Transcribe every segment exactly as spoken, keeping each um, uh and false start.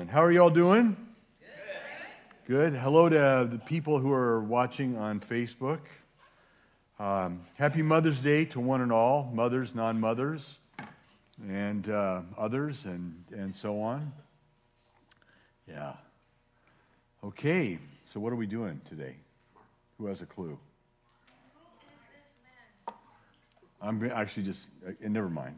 Amen. How are you all doing? Good. Good. Hello to the people who are watching on Facebook. Um, happy Mother's Day to one and all, mothers, non-mothers, and uh, others, and, and so on. Yeah. Okay, so what are we doing today? Who has a clue? Who is this man? I'm actually just, uh, never mind.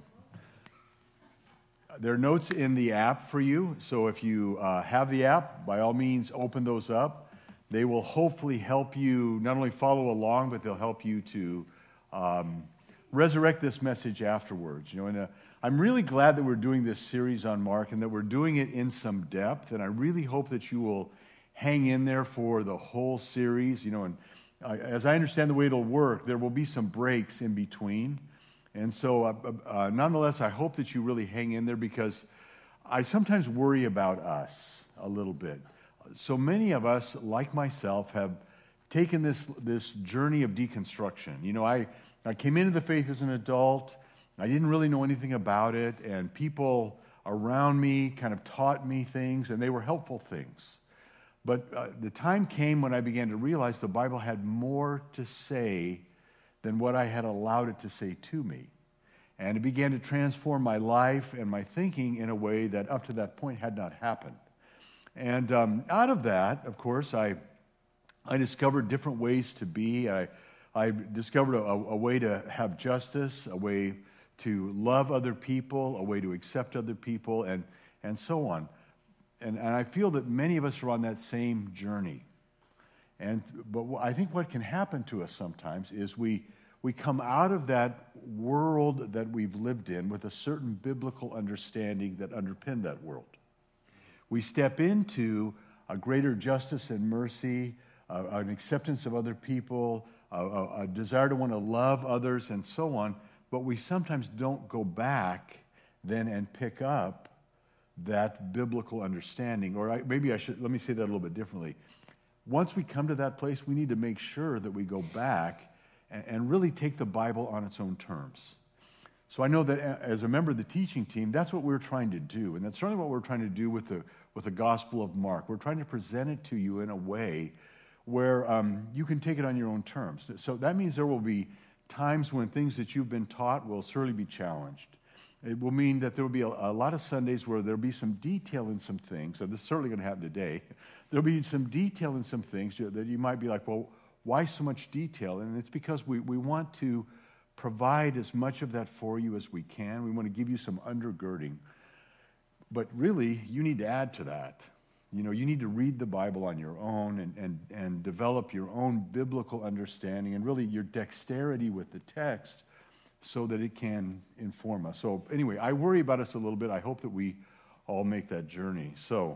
There are notes in the app for you, so if you uh, have the app, by all means, open those up. They will hopefully help you not only follow along, but they'll help you to um, resurrect this message afterwards. You know, and uh, I'm really glad that we're doing this series on Mark and that we're doing it in some depth, and I really hope that you will hang in there for the whole series. You know, and uh, as I understand the way it'll work, there will be some breaks in between. And so, uh, uh, nonetheless, I hope that you really hang in there because I sometimes worry about us a little bit. So many of us, like myself, have taken this this journey of deconstruction. You know, I, I came into the faith as an adult. I didn't really know anything about it, and people around me kind of taught me things, and they were helpful things. But uh, the time came when I began to realize the Bible had more to say than what I had allowed it to say to me. And it began to transform my life and my thinking in a way that up to that point had not happened. And um, out of that, of course, I I discovered different ways to be. I, I discovered a, a way to have justice, a way to love other people, a way to accept other people, and, and so on. And, and I feel that many of us are on that same journey. And but I think what can happen to us sometimes is we we come out of that world that we've lived in with a certain biblical understanding that underpinned that world. We step into a greater justice and mercy, uh, an acceptance of other people, a, a, a desire to want to love others, and so on. But we sometimes don't go back then and pick up that biblical understanding. Or I, maybe I should let me say that a little bit differently. Once we come to that place, we need to make sure that we go back and, and really take the Bible on its own terms. So I know that as a member of the teaching team, that's what we're trying to do. And that's certainly what we're trying to do with the, with the Gospel of Mark. We're trying to present it to you in a way where um, you can take it on your own terms. So that means there will be times when things that you've been taught will certainly be challenged. It will mean that there will be a, a lot of Sundays where there will be some detail in some things. And this is certainly going to happen today. There'll be some detail in some things that you might be like, well, why so much detail? And it's because we, we want to provide as much of that for you as we can. We want to give you some undergirding. But really, you need to add to that. You know, you need to read the Bible on your own and, and, and develop your own biblical understanding and really your dexterity with the text so that it can inform us. So anyway, I worry about us a little bit. I hope that we all make that journey. So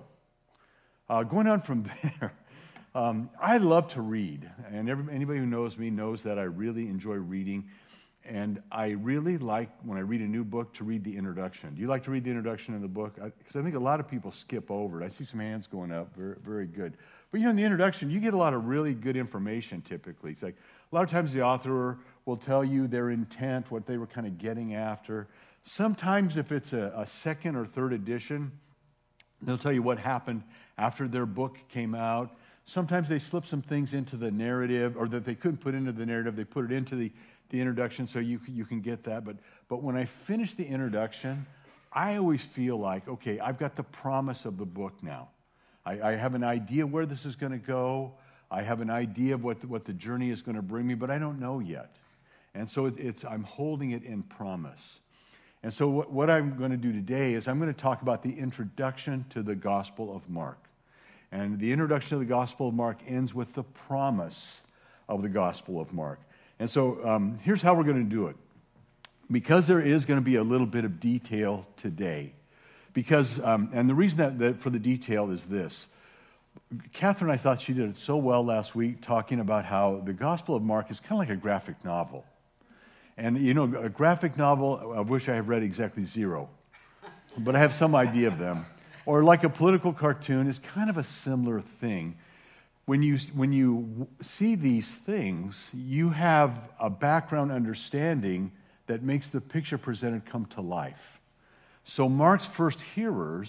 uh, going on from there, um, I love to read. And every, anybody who knows me knows that I really enjoy reading. And I really like, when I read a new book, to read the introduction. Do you like to read the introduction in the book? Because I, I think a lot of people skip over it. I see some hands going up. Very, very good. But you know, in the introduction, you get a lot of really good information typically. It's like a lot of times the author will tell you their intent, what they were kind of getting after. Sometimes if it's a, a second or third edition, they'll tell you what happened after their book came out. Sometimes they slip some things into the narrative, or that they couldn't put into the narrative. They put it into the, the introduction so you, you can get that. But, but when I finish the introduction, I always feel like, okay, I've got the promise of the book now. I, I have an idea where this is going to go. I have an idea of what the, what the journey is going to bring me, but I don't know yet. And so it, it's I'm holding it in promise. And so what, what I'm going to do today is I'm going to talk about the introduction to the Gospel of Mark. And the introduction to the Gospel of Mark ends with the promise of the Gospel of Mark. And so um, here's how we're going to do it. Because there is going to be a little bit of detail today. Because, um, and the reason that, that for the detail is this. Catherine, I thought she did it so well last week talking about how the Gospel of Mark is kind of like a graphic novel. And, you know, a graphic novel, I wish I had read exactly zero. But I have some idea of them. Or like a political cartoon is kind of a similar thing. When you, when you see these things, you have a background understanding that makes the picture presented come to life. So Mark's first hearers,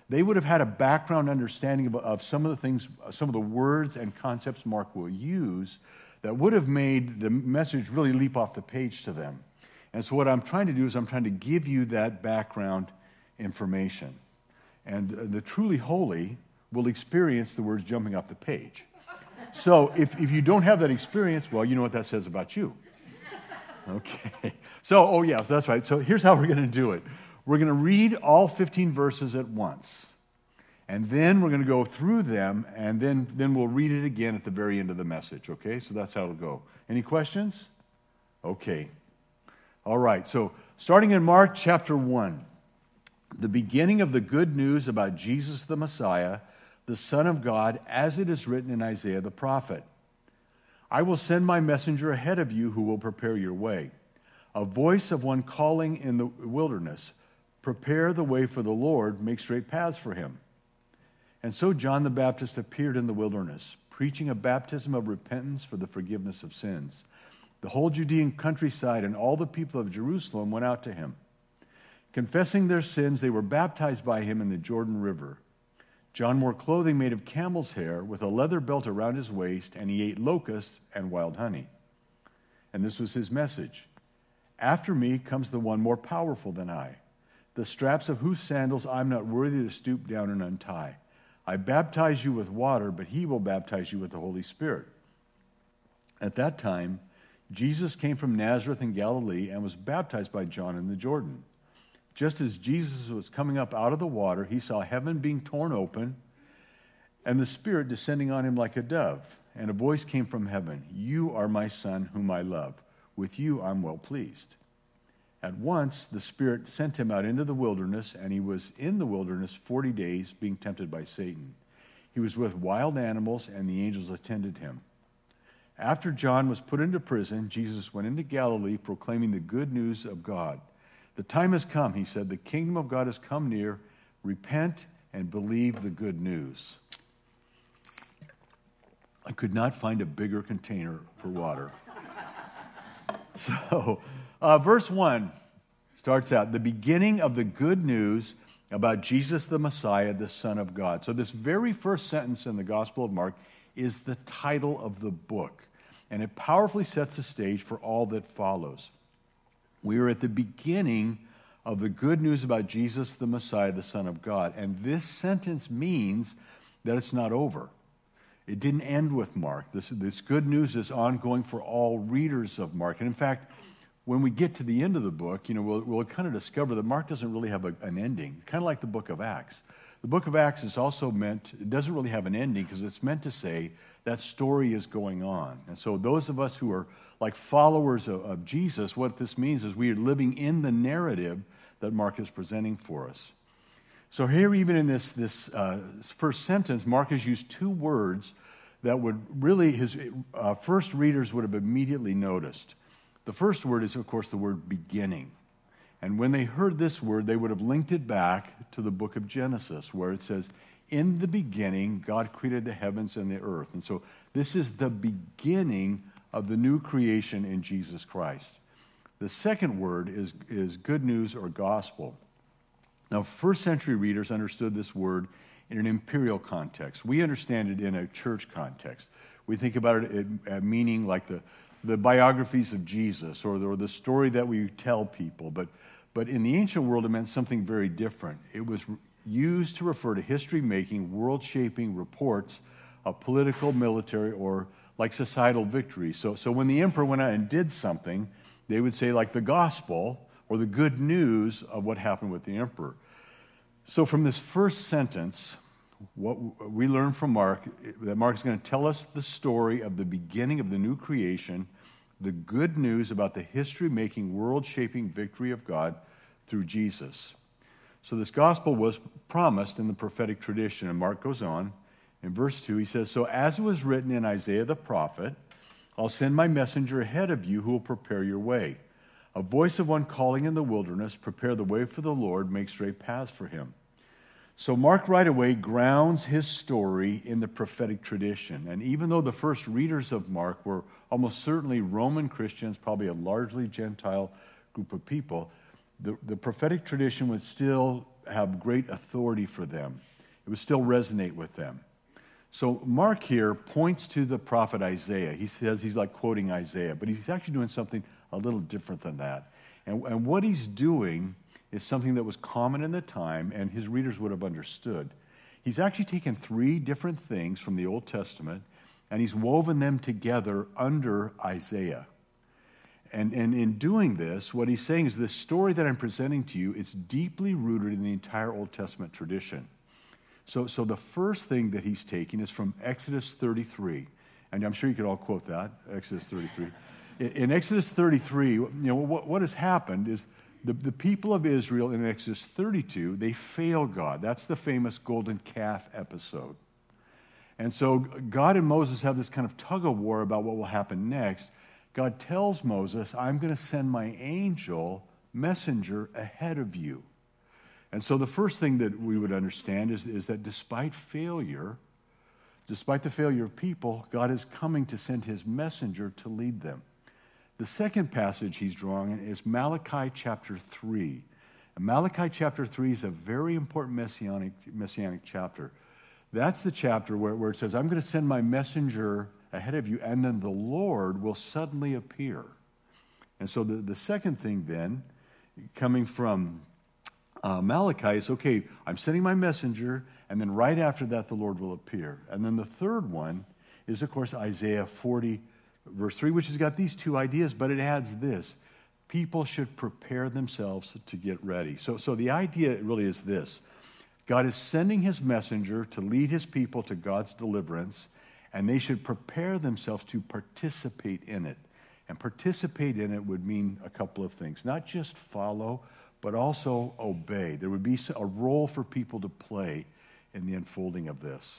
they would have had a background understanding of, of some of the things, some of the words and concepts Mark will use that would have made the message really leap off the page to them. And so what I'm trying to do is I'm trying to give you that background information. And the truly holy will experience the words jumping off the page. So if, if you don't have that experience, well, you know what that says about you. Okay. So, oh yeah, that's right. So here's how we're going to do it. We're going to read all fifteen verses at once. And then we're going to go through them, and then, then we'll read it again at the very end of the message, okay? So that's how it'll go. Any questions? Okay. All right. So starting in Mark chapter one, the beginning of the good news about Jesus the Messiah, the Son of God, as it is written in Isaiah the prophet. I will send my messenger ahead of you who will prepare your way. A voice of one calling in the wilderness, prepare the way for the Lord, make straight paths for him. And so John the Baptist appeared in the wilderness, preaching a baptism of repentance for the forgiveness of sins. The whole Judean countryside and all the people of Jerusalem went out to him. Confessing their sins, they were baptized by him in the Jordan River. John wore clothing made of camel's hair with a leather belt around his waist, and he ate locusts and wild honey. And this was his message. After me comes the one more powerful than I, the straps of whose sandals I'm not worthy to stoop down and untie. I baptize you with water, but he will baptize you with the Holy Spirit. At that time, Jesus came from Nazareth in Galilee and was baptized by John in the Jordan. Just as Jesus was coming up out of the water, he saw heaven being torn open and the Spirit descending on him like a dove. And a voice came from heaven, "You are my Son, whom I love. With you I'm well pleased." At once the Spirit sent him out into the wilderness, and he was in the wilderness forty days, being tempted by Satan. He was with wild animals, and the angels attended him. After John was put into prison, Jesus went into Galilee, proclaiming the good news of God. The time has come, he said. The kingdom of God has come near. Repent and believe the good news. I could not find a bigger container for water. So, uh, verse one starts out, the beginning of the good news about Jesus the Messiah, the Son of God. So this very first sentence in the Gospel of Mark is the title of the book. And it powerfully sets the stage for all that follows. We are at the beginning of the good news about Jesus the Messiah, the Son of God. And this sentence means that it's not over. It didn't end with Mark. This, this good news is ongoing for all readers of Mark. And in fact, when we get to the end of the book, you know, we'll, we'll kind of discover that Mark doesn't really have a, an ending, kind of like the book of Acts. The book of Acts is also meant, it doesn't really have an ending because it's meant to say that story is going on. And so those of us who are like followers of, of Jesus, what this means is we are living in the narrative that Mark is presenting for us. So here, even in this, this uh, first sentence, Mark has used two words that would really, his uh, first readers would have immediately noticed. The first word is, of course, the word beginning. And when they heard this word, they would have linked it back to the book of Genesis, where it says, in the beginning, God created the heavens and the earth. And so this is the beginning of the new creation in Jesus Christ. The second word is, is good news or gospel. Now, first century readers understood this word in an imperial context. We understand it in a church context. We think about it at meaning like the, the biographies of Jesus or the, or the story that we tell people. But, but in the ancient world, it meant something very different. It was used to refer to history-making, world-shaping reports of political, military, or like societal victories. So, so when the emperor went out and did something, they would say like the gospel or the good news of what happened with the emperor. So from this first sentence, what we learn from Mark, that Mark is going to tell us the story of the beginning of the new creation, the good news about the history-making, world-shaping victory of God through Jesus. So this gospel was promised in the prophetic tradition, and Mark goes on. In verse two, he says, so as it was written in Isaiah the prophet, I'll send my messenger ahead of you who will prepare your way. A voice of one calling in the wilderness, prepare the way for the Lord, make straight paths for him. So Mark right away grounds his story in the prophetic tradition. And even though the first readers of Mark were almost certainly Roman Christians, probably a largely Gentile group of people, the, the prophetic tradition would still have great authority for them. It would still resonate with them. So Mark here points to the prophet Isaiah. He says he's like quoting Isaiah, but he's actually doing something a little different than that. And, and what he's doing is something that was common in the time, and his readers would have understood. He's actually taken three different things from the Old Testament, and he's woven them together under Isaiah. And, and in doing this, what he's saying is this story that I'm presenting to you is deeply rooted in the entire Old Testament tradition. So, so the first thing that he's taking is from Exodus thirty-three. And I'm sure you could all quote that, Exodus thirty-three. In, in Exodus thirty-three, you know, what, what has happened is the, the people of Israel in Exodus thirty-two, they fail God. That's the famous golden calf episode. And so God and Moses have this kind of tug-of-war about what will happen next. God tells Moses, I'm going to send my angel, messenger, ahead of you. And so the first thing that we would understand is, is that despite failure, despite the failure of people, God is coming to send his messenger to lead them. The second passage he's drawing is Malachi chapter three. And Malachi chapter three is a very important messianic, messianic chapter. That's the chapter where, where it says, I'm going to send my messenger ahead of you, and then the Lord will suddenly appear. And so the, the second thing then, coming from uh, Malachi, is, okay, I'm sending my messenger, and then right after that, the Lord will appear. And then the third one is, of course, Isaiah forty, verse three, which has got these two ideas, but it adds this. People should prepare themselves to get ready. So, so the idea really is this. God is sending his messenger to lead his people to God's deliverance, and they should prepare themselves to participate in it. And participate in it would mean a couple of things. Not just follow, but also obey. There would be a role for people to play in the unfolding of this.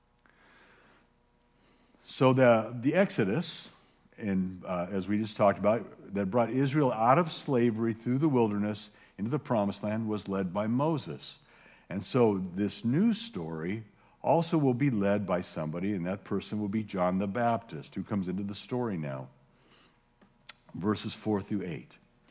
So the, the Exodus, in, uh, as we just talked about, that brought Israel out of slavery through the wilderness into the promised land was led by Moses. And so this new story also will be led by somebody, and that person will be John the Baptist, who comes into the story now. Verses four through eight.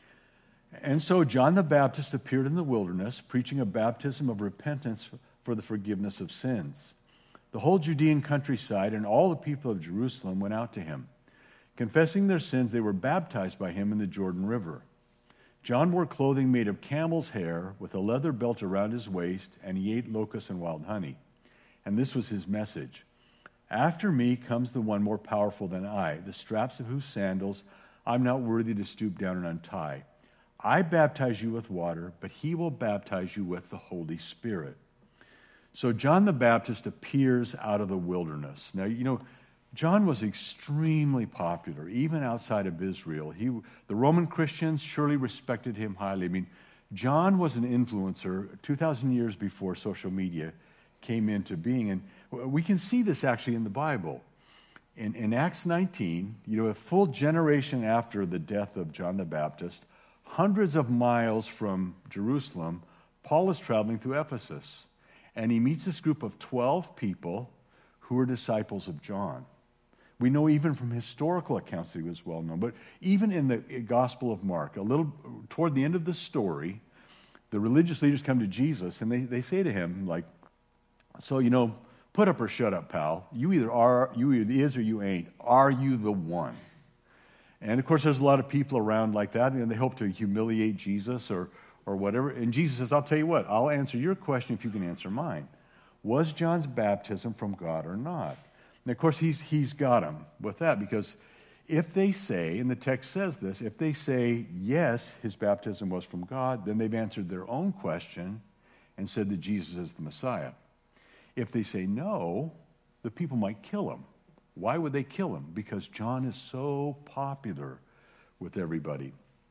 And so John the Baptist appeared in the wilderness, preaching a baptism of repentance for the forgiveness of sins. The whole Judean countryside and all the people of Jerusalem went out to him. Confessing their sins, they were baptized by him in the Jordan River. John wore clothing made of camel's hair with a leather belt around his waist, and he ate locusts and wild honey. And this was his message. After me comes the one more powerful than I, the straps of whose sandals I'm not worthy to stoop down and untie. I baptize you with water, but he will baptize you with the Holy Spirit. So John the Baptist appears out of the wilderness. Now, you know, John was extremely popular, even outside of Israel. He, the Roman Christians surely respected him highly. I mean, John was an influencer two thousand years before social media came into being. And we can see this actually in the Bible. In, in Acts nineteen, you know, a full generation after the death of John the Baptist, hundreds of miles from Jerusalem, Paul is traveling through Ephesus. And he meets this group of twelve people who are disciples of John. We know even from historical accounts that he was well known. But even in the Gospel of Mark, a little toward the end of the story, the religious leaders come to Jesus and they, they say to him, like, so, you know, put up or shut up, pal. You either are, you either is or you ain't. Are you the one? And of course, there's a lot of people around like that, and they hope to humiliate Jesus or or whatever. And Jesus says, I'll tell you what, I'll answer your question if you can answer mine. Was John's baptism from God or not? And of course, he's he's got them with that, because if they say, and the text says this, if they say, yes, his baptism was from God, then they've answered their own question and said that Jesus is the Messiah. If they say no, the people might kill him. Why would they kill him? Because John is so popular with everybody.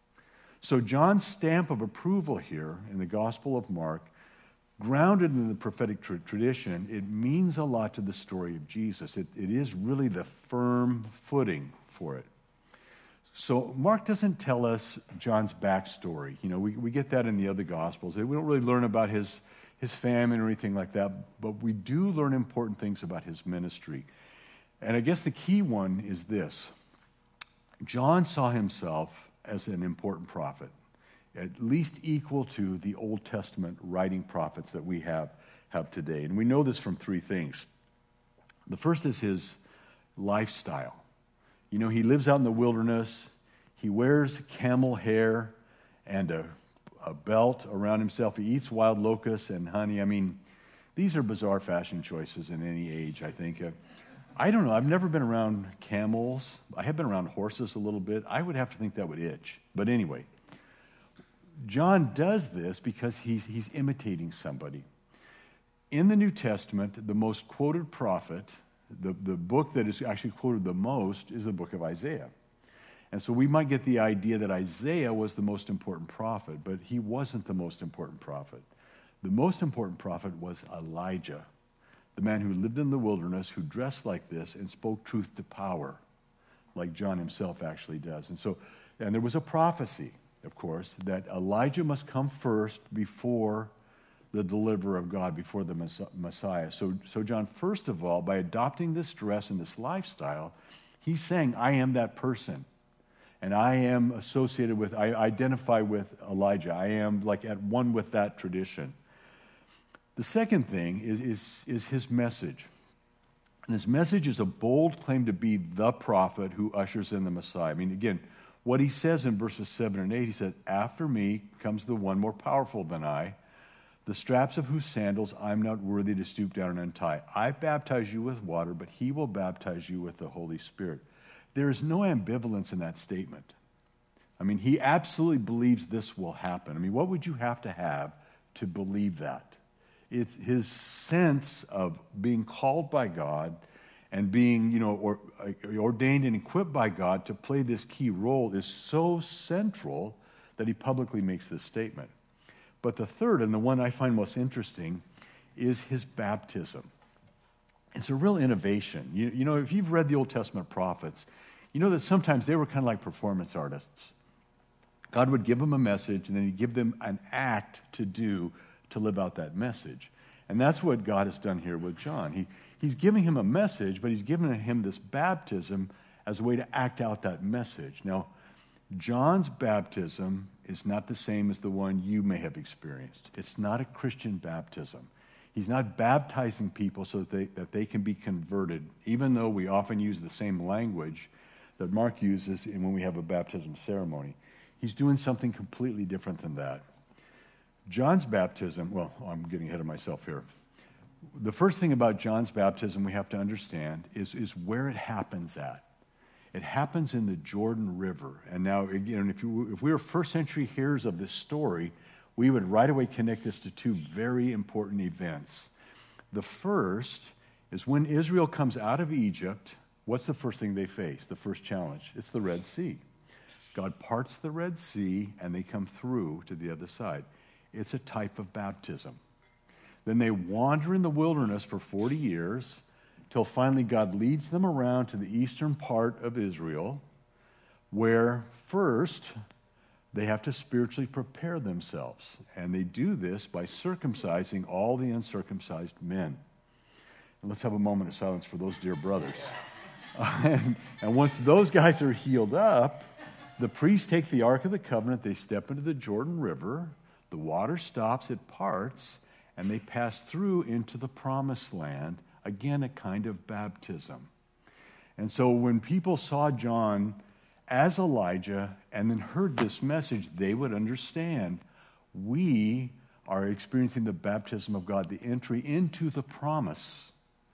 So John's stamp of approval here in the Gospel of Mark, grounded in the prophetic tra- tradition, it means a lot to the story of Jesus. It, it is really the firm footing for it. So Mark doesn't tell us John's backstory. You know, we, we get that in the other Gospels. We don't really learn about his, his famine or anything like that, but we do learn important things about his ministry. And I guess the key one is this. John saw himself as an important prophet. at least equal to the Old Testament writing prophets that we have, have today. And we know this from three things. The first is his lifestyle. You know, he lives out in the wilderness. He wears camel hair and a, a belt around himself. He eats wild locusts and honey. I mean, these are bizarre fashion choices in any age, I think. Uh, I don't know. I've never been around camels. I have been around horses a little bit. I would have to think that would itch. But anyway, John does this because he's, he's imitating somebody. In the New Testament, the most quoted prophet, the, the book that is actually quoted the most, is the book of Isaiah. And so we might get the idea that Isaiah was the most important prophet, but he wasn't the most important prophet. The most important prophet was Elijah, the man who lived in the wilderness, who dressed like this and spoke truth to power, like John himself actually does. And so, and there was a prophecy, of course, that Elijah must come first before the deliverer of God, before the Messiah. So, so John, first of all, by adopting this dress and this lifestyle, he's saying, I am that person. And I am associated with, I identify with Elijah. I am like at one with that tradition. The second thing is, is, is his message. And his message is a bold claim to be the prophet who ushers in the Messiah. I mean, again, what he says in verses seven and eight, he said, after me comes the one more powerful than I, the straps of whose sandals I'm not worthy to stoop down and untie. I baptize you with water, but he will baptize you with the Holy Spirit. There is no ambivalence in that statement. I mean, he absolutely believes this will happen. I mean, what would you have to have to believe that? It's his sense of being called by God and being, you know, or, uh, ordained and equipped by God to play this key role is so central that he publicly makes this statement. But the third, and the one I find most interesting, is his baptism. It's a real innovation. You, you know, if you've read the Old Testament prophets, you know that sometimes they were kind of like performance artists. God would give them a message, and then he'd give them an act to do to live out that message. And that's what God has done here with John. He, he's giving him a message, but he's giving him this baptism as a way to act out that message. Now, John's baptism is not the same as the one you may have experienced. It's not a Christian baptism. He's not baptizing people so that they, that they can be converted, even though we often use the same language that Mark uses in when we have a baptism ceremony. He's doing something completely different than that. John's baptism, well, I'm getting ahead of myself here. The first thing about John's baptism we have to understand is, is where it happens at. It happens in the Jordan River. And now, again, if, you, if we were first century hearers of this story, we would right away connect this to two very important events. The first is when Israel comes out of Egypt, what's the first thing they face? The first challenge? It's the Red Sea. God parts the Red Sea, and they come through to the other side. It's a type of baptism. Then they wander in the wilderness for forty years, till finally God leads them around to the eastern part of Israel, where first they have to spiritually prepare themselves. And they do this by circumcising all the uncircumcised men. And let's have a moment of silence for those dear brothers. Uh, and, and once those guys are healed up, the priests take the Ark of the Covenant, they step into the Jordan River, the water stops, it parts, and they pass through into the Promised Land, again, a kind of baptism. And so when people saw John as Elijah and then heard this message, they would understand we are experiencing the baptism of God, the entry into the promise.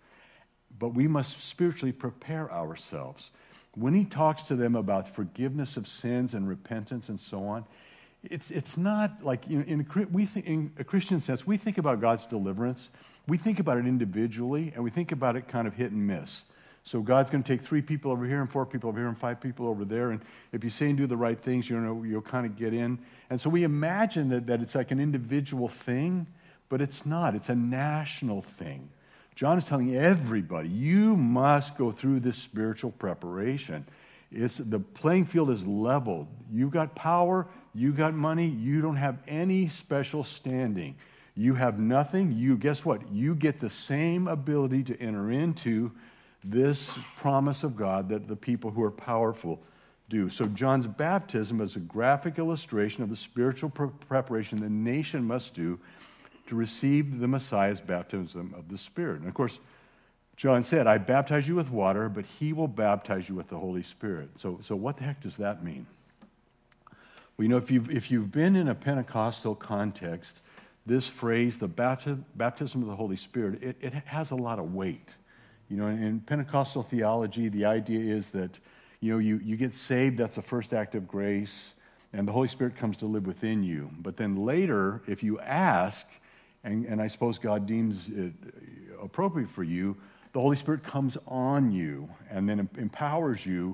But we must spiritually prepare ourselves. When he talks to them about forgiveness of sins and repentance and so on, it's it's not like, you know, in a, we think, in a Christian sense, we think about God's deliverance. We think about it individually, and we think about it kind of hit and miss. So God's going to take three people over here and four people over here and five people over there, and if you say and do the right things, you know, you'll kind of get in. And so we imagine that, that it's like an individual thing, but it's not. It's a national thing. John is telling everybody, you must go through this spiritual preparation. It's, the playing field is leveled. You've got power, you got money, you don't have any special standing. You have nothing. You, guess what? You get the same ability to enter into this promise of God that the people who are powerful do. So John's baptism is a graphic illustration of the spiritual pre- preparation the nation must do to receive the Messiah's baptism of the Spirit. And of course, John said, I baptize you with water, but he will baptize you with the Holy Spirit. So, so what the heck does that mean? Well, you know, if you've, if you've been in a Pentecostal context, this phrase, the bapti- baptism of the Holy Spirit, it, it has a lot of weight. You know, in, in Pentecostal theology, the idea is that, you know, you, you get saved, that's the first act of grace, and the Holy Spirit comes to live within you. But then later, if you ask, and, and I suppose God deems it appropriate for you, the Holy Spirit comes on you and then empowers you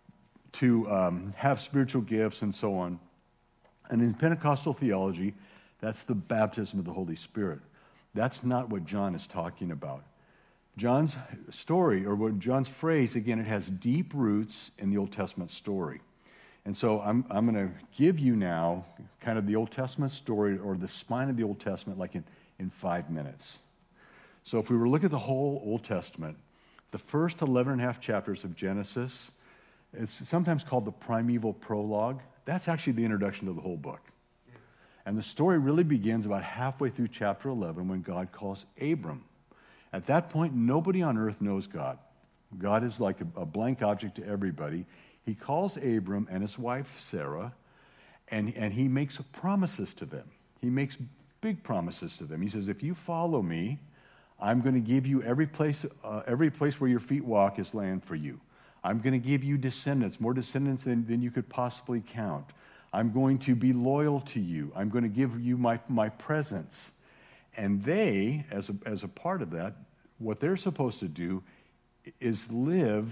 to um, have spiritual gifts and so on. And in Pentecostal theology, that's the baptism of the Holy Spirit. That's not what John is talking about. John's story, or what John's phrase, again, it has deep roots in the Old Testament story. And so I'm, I'm going to give you now kind of the Old Testament story, or the spine of the Old Testament, like in, in five minutes. So if we were to look at the whole Old Testament, the first eleven and a half chapters of Genesis, it's sometimes called the primeval prologue. That's actually the introduction to the whole book. And the story really begins about halfway through chapter eleven when God calls Abram. At that point, nobody on earth knows God. God is like a, a blank object to everybody. He calls Abram and his wife Sarah, and, and he makes promises to them. He makes big promises to them. He says, if you follow me, I'm going to give you every place, uh, every place where your feet walk is land for you. I'm going to give you descendants, more descendants than, than you could possibly count. I'm going to be loyal to you. I'm going to give you my, my presence. And they, as a, as a part of that, what they're supposed to do is live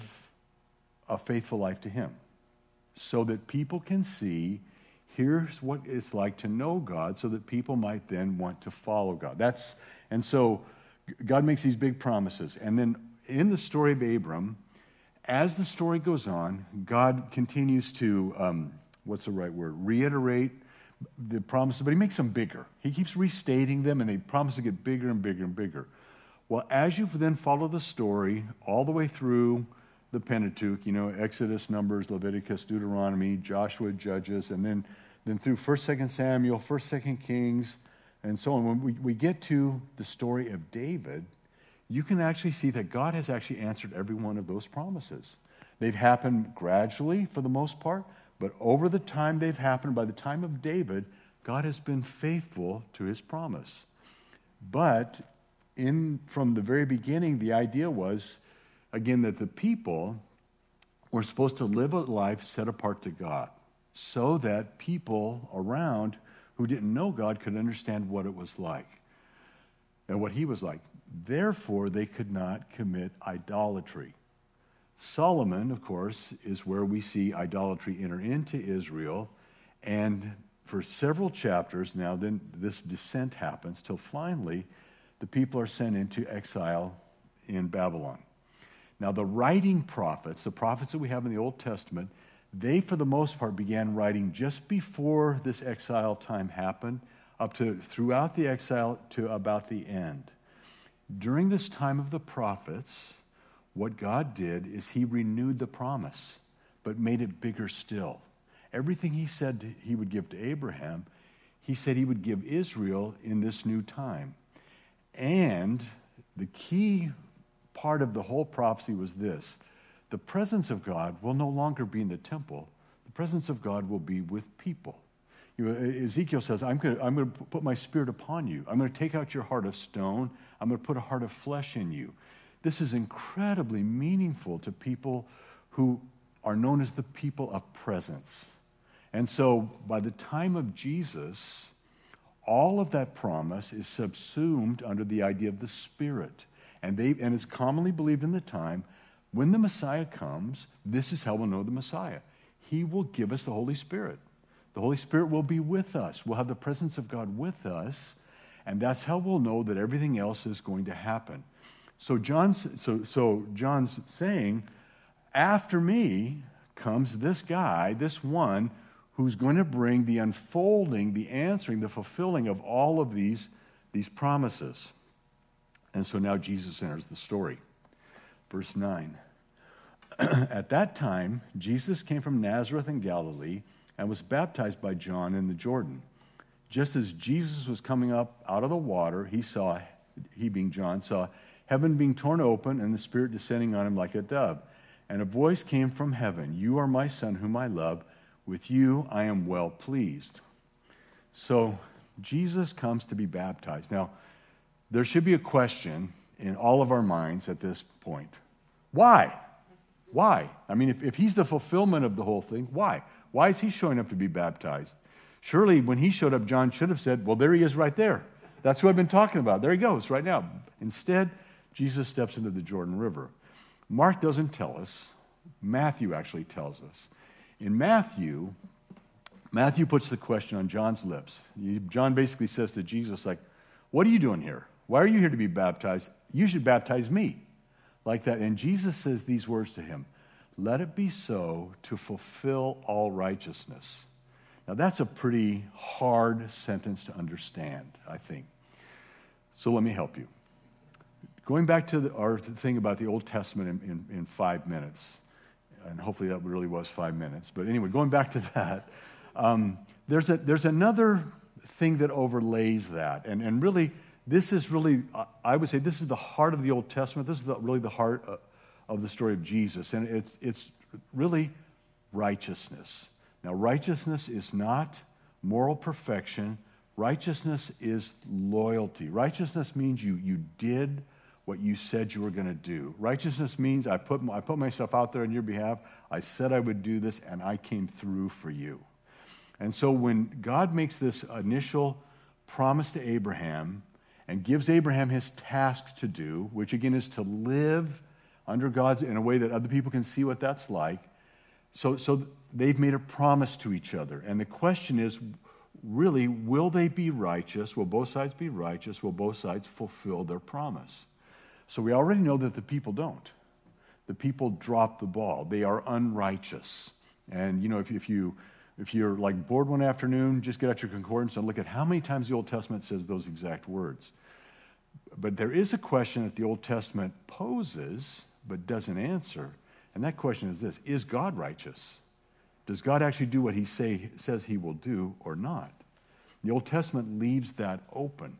a faithful life to him so that people can see, here's what it's like to know God, so that people might then want to follow God. That's, and so God makes these big promises. And then in the story of Abram, as the story goes on, God continues to, um, what's the right word, reiterate the promises, but he makes them bigger. He keeps restating them, and they promise to get bigger and bigger and bigger. Well, as you then follow the story all the way through the Pentateuch, you know, Exodus, Numbers, Leviticus, Deuteronomy, Joshua, Judges, and then, then through First, Second Samuel, First, Second Kings, and so on. When we, we get to the story of David, you can actually see that God has actually answered every one of those promises. They've happened gradually for the most part, but over the time they've happened, by the time of David, God has been faithful to his promise. But in from the very beginning, the idea was, again, that the people were supposed to live a life set apart to God so that people around who didn't know God could understand what it was like and what he was like. Therefore, they could not commit idolatry. Solomon, of course, is where we see idolatry enter into Israel, and for several chapters now, then this descent happens till finally the people are sent into exile in Babylon. Now, the writing prophets, the prophets that we have in the Old Testament, they, for the most part, began writing just before this exile time happened, up to throughout the exile to about the end. During this time of the prophets, what God did is he renewed the promise, but made it bigger still. Everything he said he would give to Abraham, he said he would give Israel in this new time. And the key part of the whole prophecy was this: the presence of God will no longer be in the temple. The presence of God will be with people. You know, Ezekiel says, I'm going to, I'm going to put my spirit upon you. I'm going to take out your heart of stone. I'm going to put a heart of flesh in you. This is incredibly meaningful to people who are known as the people of presence. And so by the time of Jesus, all of that promise is subsumed under the idea of the Spirit. And they and it's commonly believed in the time, when the Messiah comes, this is how we'll know the Messiah. He will give us the Holy Spirit. The Holy Spirit will be with us. We'll have the presence of God with us, and that's how we'll know that everything else is going to happen. So John's, so, so John's saying, after me comes this guy, this one, who's going to bring the unfolding, the answering, the fulfilling of all of these, these promises. And so now Jesus enters the story. Verse nine. At that time, Jesus came from Nazareth in Galilee and was baptized by John in the Jordan. Just as Jesus was coming up out of the water, he saw, he being John, saw heaven being torn open and the Spirit descending on him like a dove. And a voice came from heaven, "You are my Son whom I love. With you I am well pleased." So Jesus comes to be baptized. Now, there should be a question in all of our minds at this point. Why? Why? I mean, if, if he's the fulfillment of the whole thing, why? Why is he showing up to be baptized? Surely when he showed up, John should have said, well, there he is right there. That's who I've been talking about. There he goes right now. Instead, Jesus steps into the Jordan River. Mark doesn't tell us. Matthew actually tells us. In Matthew, Matthew puts the question on John's lips. John basically says to Jesus, like, what are you doing here? Why are you here to be baptized? You should baptize me. Like that. And Jesus says these words to him, "Let it be so to fulfill all righteousness." Now that's a pretty hard sentence to understand, I think. So let me help you. Going back to the, our thing about the Old Testament in, in, in five minutes, and hopefully that really was five minutes. But anyway, going back to that, um, there's a, there's another thing that overlays that, and and really. This is really, I would say, this is the heart of the Old Testament. This is the, really the heart of the story of Jesus. And it's, it's really righteousness. Now, righteousness is not moral perfection. Righteousness is loyalty. Righteousness means you, you did what you said you were going to do. Righteousness means I put, I put myself out there on your behalf. I said I would do this, and I came through for you. And so when God makes this initial promise to Abraham, and gives Abraham his tasks to do, which again is to live under God's in a way that other people can see what that's like. So, so they've made a promise to each other. And the question is, really, will they be righteous? Will both sides be righteous? Will both sides fulfill their promise? So we already know that the people don't. The people drop the ball. They are unrighteous. And, you know, if, if you... If you're like bored one afternoon, just get out your concordance and look at how many times the Old Testament says those exact words. But there is a question that the Old Testament poses but doesn't answer. And that question is this: is God righteous? Does God actually do what he say, says he will do or not? The Old Testament leaves that open.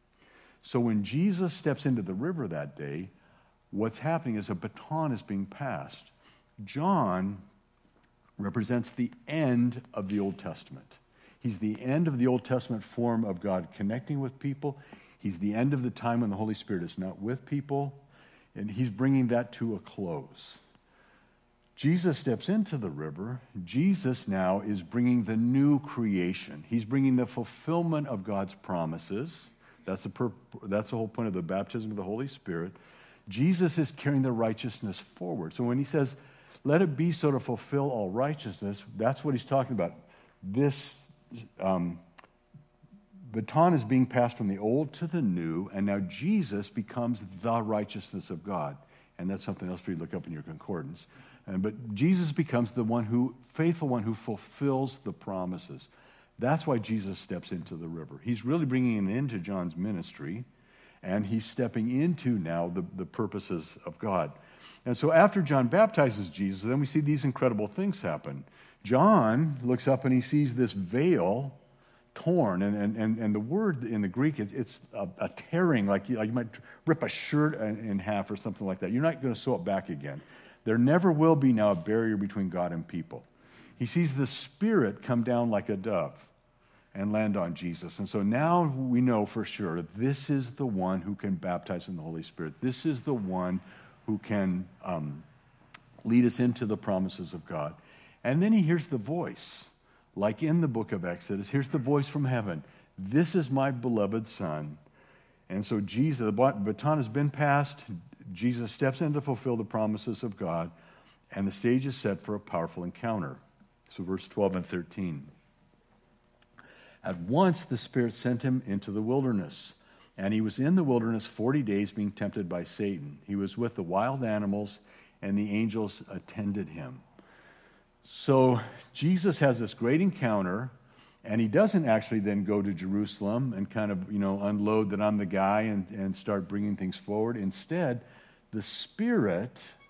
So when Jesus steps into the river that day, what's happening is a baton is being passed. John represents the end of the Old Testament. He's the end of the Old Testament form of God connecting with people. He's the end of the time when the Holy Spirit is not with people, and he's bringing that to a close. Jesus steps into the river. Jesus now is bringing the new creation. He's bringing the fulfillment of God's promises. That's the, pur- that's the whole point of the baptism of the Holy Spirit. Jesus is carrying the righteousness forward. So when he says, "Let it be so to fulfill all righteousness," that's what he's talking about. This um, baton is being passed from the old to the new, and now Jesus becomes the righteousness of God. And that's something else for you to look up in your concordance. And, but Jesus becomes the one who, faithful one who fulfills the promises. That's why Jesus steps into the river. He's really bringing an end to John's ministry, and he's stepping into now the, the purposes of God. And so after John baptizes Jesus, then we see these incredible things happen. John looks up and he sees this veil torn. And, and, and, and the word in the Greek, it's, it's a, a tearing, like you, like you might rip a shirt in, in half or something like that. You're not going to sew it back again. There never will be now a barrier between God and people. He sees the Spirit come down like a dove and land on Jesus. And so now we know for sure this is the one who can baptize in the Holy Spirit. This is the one who can um, lead us into the promises of God. And then he hears the voice, like in the book of Exodus. Here's the voice from heaven. "This is my beloved Son." And so Jesus, the baton has been passed. Jesus steps in to fulfill the promises of God, and the stage is set for a powerful encounter. So verse twelve and thirteen. "At once the Spirit sent him into the wilderness. And he was in the wilderness forty days being tempted by Satan. He was with the wild animals, and the angels attended him." So Jesus has this great encounter, and he doesn't actually then go to Jerusalem and kind of, you know, unload that I'm the guy and, and start bringing things forward. Instead, the Spirit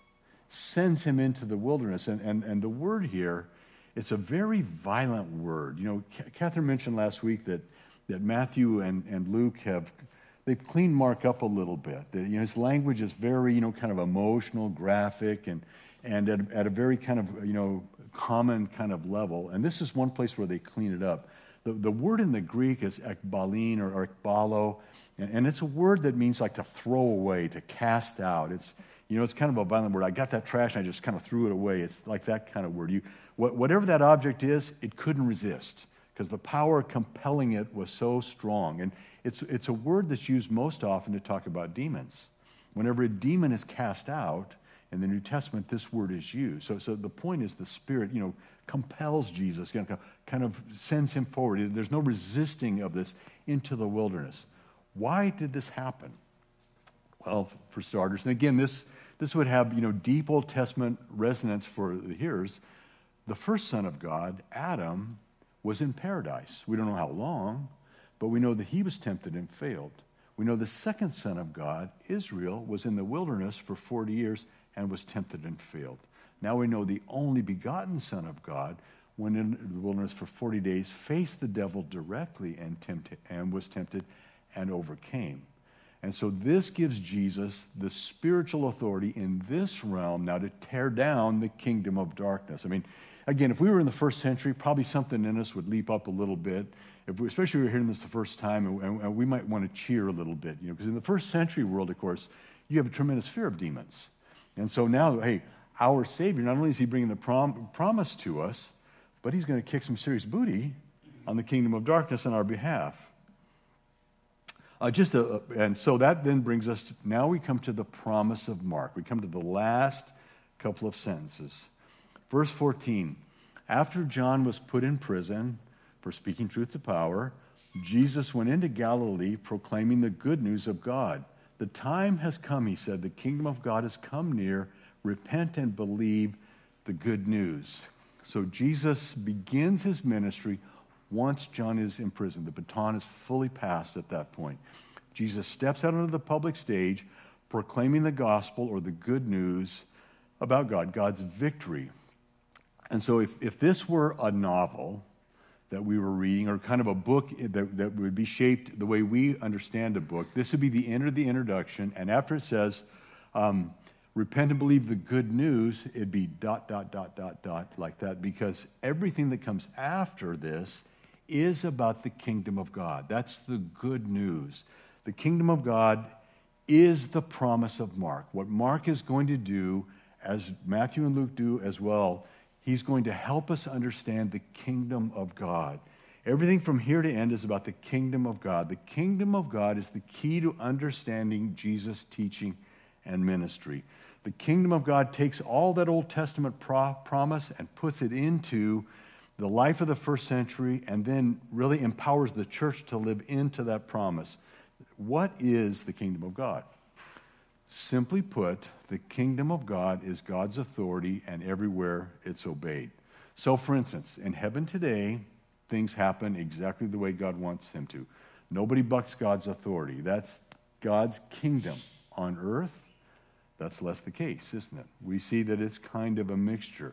sends him into the wilderness. And, and, and the word here, it's a very violent word. You know, Catherine mentioned last week that, that Matthew and, and Luke have, they've cleaned Mark up a little bit. That, you know, his language is very, you know, kind of emotional, graphic, and, and at, at a very kind of, you know, common kind of level. And this is one place where they clean it up. The, the word in the Greek is ekbalin or, or ekbalo, and, and it's a word that means like to throw away, to cast out. It's, you know, it's kind of a violent word. I got that trash and I just kind of threw it away. It's like that kind of word. You, what, whatever that object is, it couldn't resist because the power compelling it was so strong. And it's, it's a word that's used most often to talk about demons. Whenever a demon is cast out, in the New Testament, this word is used. So, so the point is the Spirit, you know, compels Jesus, you know, kind of sends him forward. There's no resisting of this into the wilderness. Why did this happen? Well, for starters, and again, this, this would have, you know, deep Old Testament resonance for the hearers. The first son of God, Adam, was in paradise. We don't know how long, but we know that he was tempted and failed. We know the second son of God, Israel, was in the wilderness for forty years and was tempted and failed. Now we know the only begotten Son of God went in the wilderness for forty days, faced the devil directly and, tempted, and was tempted and overcame. And so this gives Jesus the spiritual authority in this realm now to tear down the kingdom of darkness. I mean, again, if we were in the first century, probably something in us would leap up a little bit. If we, especially if we were hearing this the first time, and, and we might want to cheer a little bit, you know, because in the first century world, of course, you have a tremendous fear of demons. And so now, hey, our Savior, not only is he bringing the prom- promise to us, but he's going to kick some serious booty on the kingdom of darkness on our behalf. Uh, just a, and so that then brings us to, now we come to the promise of Mark. We come to the last couple of sentences. Verse fourteen, after John was put in prison for speaking truth to power, Jesus went into Galilee proclaiming the good news of God. The time has come, he said, the kingdom of God has come near. Repent and believe the good news. So Jesus begins his ministry once John is in prison. The baton is fully passed at that point. Jesus steps out onto the public stage proclaiming the gospel or the good news about God, God's victory. And so if, if this were a novel that we were reading, or kind of a book that, that would be shaped the way we understand a book, this would be the end of the introduction, and after it says, um, repent and believe the good news, it'd be dot, dot, dot, dot, dot, like that, because everything that comes after this is about the kingdom of God. That's the good news. The kingdom of God is the promise of Mark. What Mark is going to do, as Matthew and Luke do as well, he's going to help us understand the kingdom of God. Everything from here to end is about the kingdom of God. The kingdom of God is the key to understanding Jesus' teaching and ministry. The kingdom of God takes all that Old Testament pro- promise and puts it into the life of the first century and then really empowers the church to live into that promise. What is the kingdom of God? Simply put, the kingdom of God is God's authority, and everywhere it's obeyed. So, for instance, in heaven today, things happen exactly the way God wants them to. Nobody bucks God's authority. That's God's kingdom. On earth, that's less the case, isn't it? We see that it's kind of a mixture.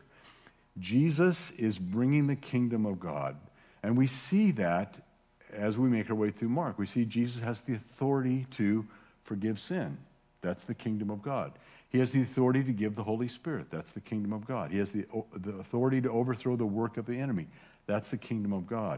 Jesus is bringing the kingdom of God, and we see that as we make our way through Mark. We see Jesus has the authority to forgive sin. That's the kingdom of God. He has the authority to give the Holy Spirit. That's the kingdom of God. He has the, the authority to overthrow the work of the enemy. That's the kingdom of God.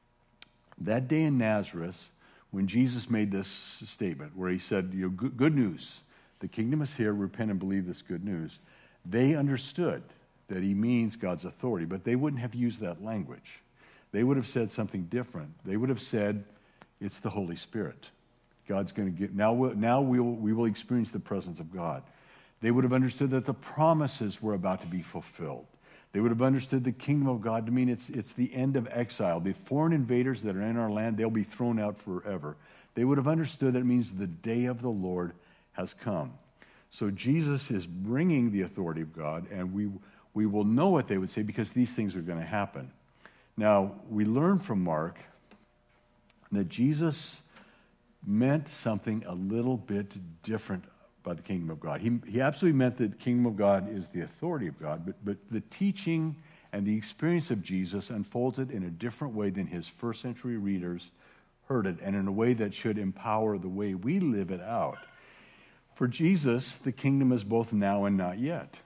That day in Nazareth, when Jesus made this statement, where he said, you know, good, good news, the kingdom is here, repent and believe this good news, they understood that he means God's authority, but they wouldn't have used that language. They would have said something different. They would have said, it's the Holy Spirit. God's going to get, now, we'll, now we will, we will experience the presence of God. They would have understood that the promises were about to be fulfilled. They would have understood the kingdom of God to mean it's, it's the end of exile. The foreign invaders that are in our land, they'll be thrown out forever. They would have understood that it means the day of the Lord has come. So Jesus is bringing the authority of God, and we, we will know what they would say because these things are going to happen. Now, we learn from Mark that Jesus meant something a little bit different by the kingdom of God. He, he absolutely meant that the kingdom of God is the authority of God, but, but the teaching and the experience of Jesus unfolds it in a different way than his first century readers heard it, and in a way that should empower the way we live it out. For Jesus, the kingdom is both now and not yet.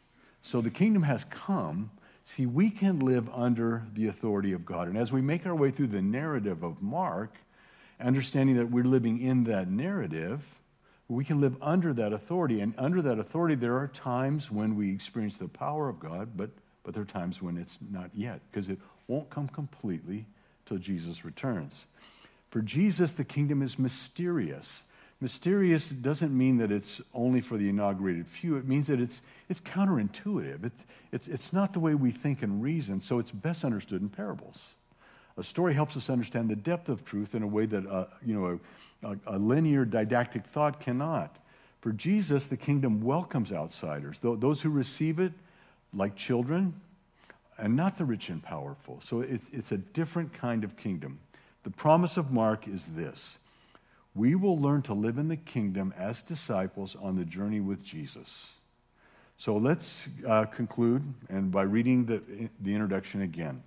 So the kingdom has come. See, we can live under the authority of God. And as we make our way through the narrative of Mark, understanding that we're living in that narrative, we can live under that authority. And under that authority, there are times when we experience the power of God, but, but there are times when it's not yet, because it won't come completely till Jesus returns. For Jesus, the kingdom is mysterious. Mysterious doesn't mean that it's only for the inaugurated few. It means that it's it's counterintuitive. It, it's, it's not the way we think and reason, so it's best understood in parables. A story helps us understand the depth of truth in a way that uh, you know a, a, a linear didactic thought cannot. For Jesus, the kingdom welcomes outsiders, those who receive it like children, and not the rich and powerful. So it's it's a different kind of kingdom. The promise of Mark is this: we will learn to live in the kingdom as disciples on the journey with Jesus. So let's uh, conclude and by reading the, the introduction again.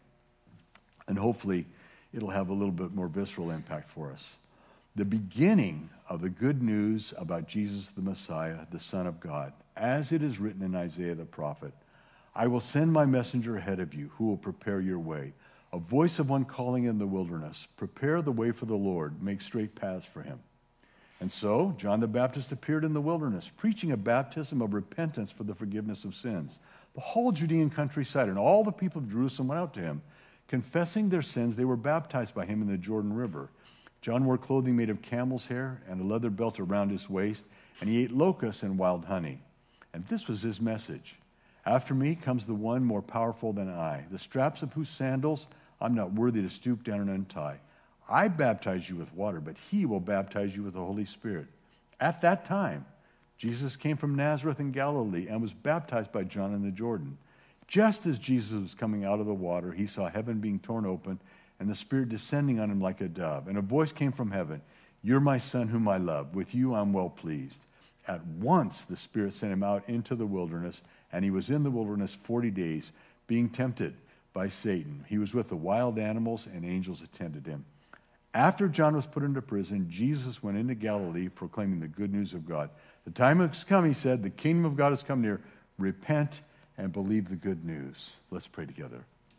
And hopefully it'll have a little bit more visceral impact for us. The beginning of the good news about Jesus the Messiah, the Son of God, as it is written in Isaiah the prophet, I will send my messenger ahead of you who will prepare your way. A voice of one calling in the wilderness, prepare the way for the Lord, make straight paths for him. And so John the Baptist appeared in the wilderness, preaching a baptism of repentance for the forgiveness of sins. The whole Judean countryside and all the people of Jerusalem went out to him. Confessing their sins, they were baptized by him in the Jordan River. John wore clothing made of camel's hair and a leather belt around his waist, and he ate locusts and wild honey. And this was his message: after me comes the one more powerful than I, the straps of whose sandals I'm not worthy to stoop down and untie. I baptize you with water, but he will baptize you with the Holy Spirit. At that time, Jesus came from Nazareth in Galilee and was baptized by John in the Jordan. Just as Jesus was coming out of the water, he saw heaven being torn open and the Spirit descending on him like a dove. And a voice came from heaven, "You're my Son whom I love. With you I'm well pleased." At once the Spirit sent him out into the wilderness, and he was in the wilderness forty days, being tempted by Satan. He was with the wild animals, and angels attended him. After John was put into prison, Jesus went into Galilee proclaiming the good news of God. The time has come, he said, the kingdom of God has come near. Repent and believe the good news. Let's pray together.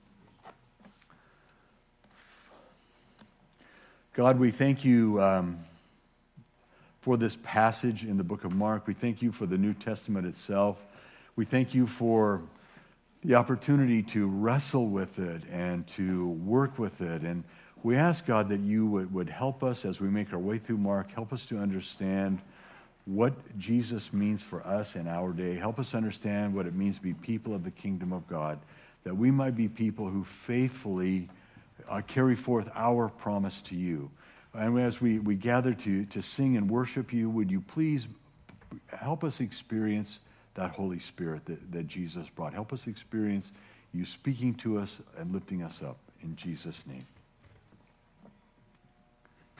God, we thank you um, for this passage in the book of Mark. We thank you for the New Testament itself. We thank you for the opportunity to wrestle with it and to work with it. And we ask, God, that you would, would help us as we make our way through Mark. Help us to understand what Jesus means for us in our day. Help us understand what it means to be people of the kingdom of God, that we might be people who faithfully uh, carry forth our promise to you. And as we, we gather to, to sing and worship you, would you please help us experience that Holy Spirit that, that Jesus brought. Help us experience you speaking to us and lifting us up. In Jesus' name.